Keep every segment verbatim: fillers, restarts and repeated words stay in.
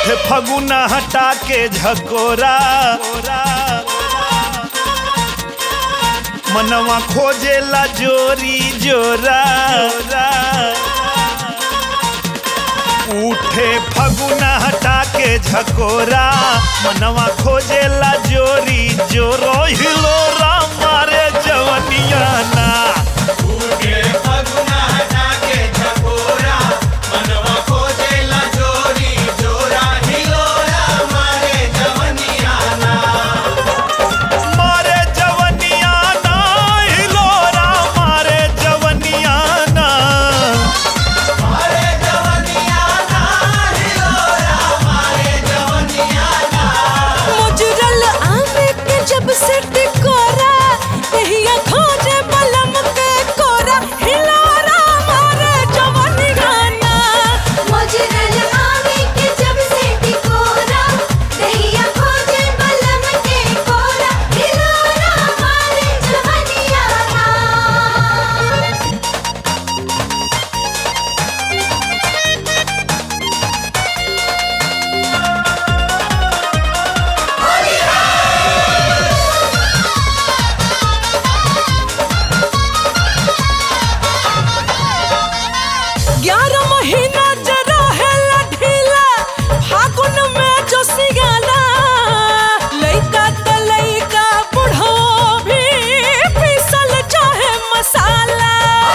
उठे फगुना हटा के झकोरा, मनवा खोजेला जोरी जोरा। उठे फगुना हटा के झकोरा, मनवा खोजेला जोरी जोरो। हिलोरा मारे जवनिया ना, उठे फगुना हटा के झकोरा, मनवा खोजेला जोरी जोरा। हिलोरा मारे जवनिया ना, मारे जवनिया ना, हिलोरा मारे जवनिया ना। मारे जवनिया ना, हिलोरा मारे जवनिया ना। मुजरल आमे के जब से टिकोरा, कहिया खोजे बलम के कोरा। हिलोरा मारे जवनिया ना, मुजरल आमे के जब से टिकोरा, कहिया खोजे बलम के कोरा। हिलोरा मारे जवनिया ना। ग्यारह महीना जरा है ढीला, फागुन में जो सियाला। लइका त लइका बुढ़ो भी पीसल चाहे मसाला।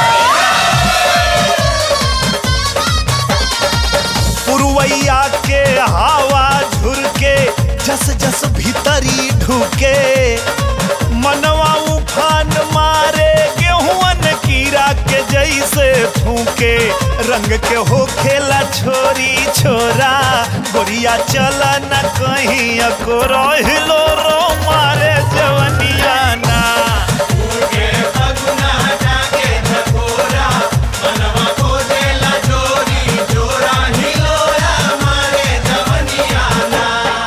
पुरवैया के हवा झुरके, जस जस भीतरी ढुके। मनवा उफान मारे, गेहूं कीड़ा के जैसे फूके। रंग के हो खेला छोरी छोरा, गोरिया चला न कहीं अकोरो। हिलोरो मारे जवनिया ना, उठे फगुना हटा के झकोरा, मनवा खोजेला जोरी जोरा। हिलोरा मारे जवनिया ना,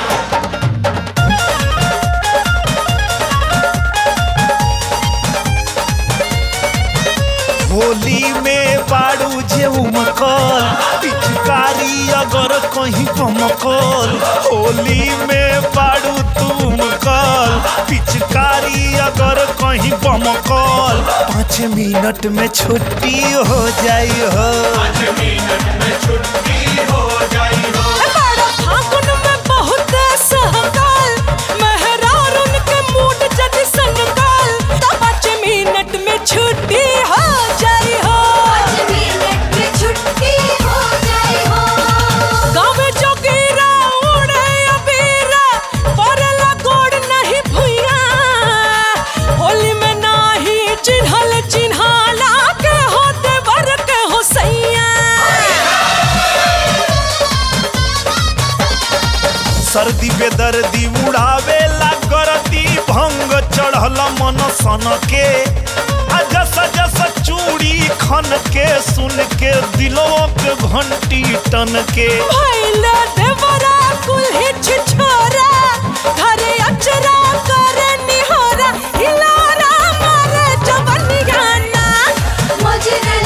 होली में बाड़ू जे उमकल, पिचकारी अगर कहीं कमकल। होली में बाड़ू तुमकल, पिचकारी अगर कहीं बमकल। पाँच मिनट में छुट्टी हो जाई हो, पाँच मिनट में छुट्टी हो जाई हो। बड़ा फागुन में बहुत सहकाल, मेहरार उनके मूड जद सनकाल। तो पाँच मिनट में छुट्टी हो जाई हो। पाँच मिनट में छुट्टी हो जाई हो। गाँव जोगीरा उड़े अबीरा, पड़ला गोड़ नहीं भुइया। होली में नाही चिन्हल चिन्हाला, के हो देवर के हो सैया। सर्दी बेदर्दी उड़ावेला करती। भंग चढ़ल मन सन के, आ जस जस चूड़ी खन के। सुन के दिलों के घंटी टन के। भइल देवरा कुल्ही छिछोरा, घरे अचरा करे निहोरा। हिलोरा मारे जवनिया ना, मुजरल